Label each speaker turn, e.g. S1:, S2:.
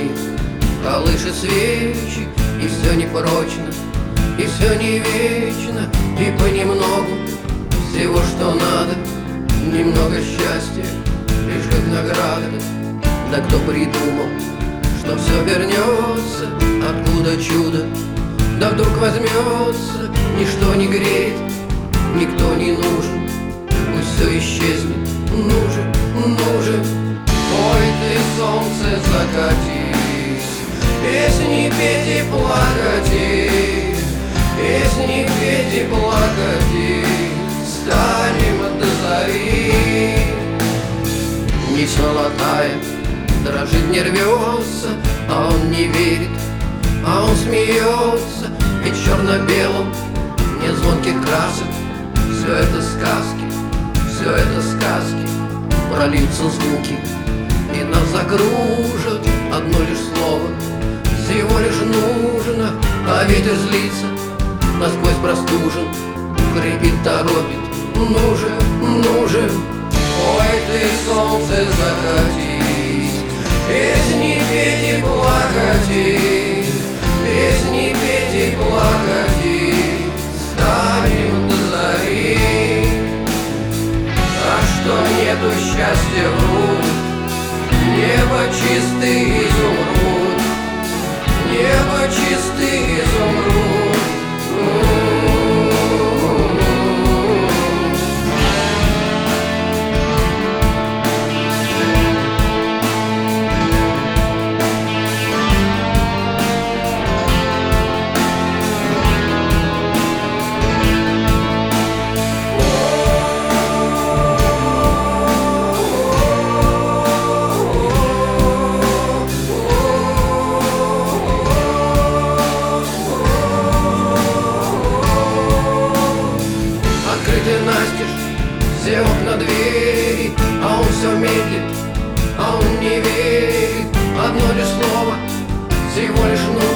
S1: огонь колышет свечи, и все непрочно, и все не вечно, и понемногу всего, что надо, немного счастья, лишь как награда. Да кто придумал, что все вернется, откуда чудо, да вдруг возьмется, ничто не греет, никто не нужен, пусть все исчезнет, нужен, нужен. Ой, ты, солнце, закатись, песни петь и плакати, песни петь и плакати, станем до зари. Нить золотая дрожит, не рвется, а он не верит, а он смеется, ведь черно-белом нет звонких красок. Все это сказки, все это сказки, прольются звуки и нас закружат. Одно лишь слово всего лишь нужно, а ветер злится, насквозь простужен, хрипит, торопит, нужен, нужен. Ой, ты, солнце, закатись, песни петь и плакати, песни петь и плакати, станем до зари. А что нету счастья, врут, небо чистый изумруд, небо чистый изумруд. Открыты настежь все окна, двери, а он все медлит, а он не верит. Одно лишь слово всего лишь нужно,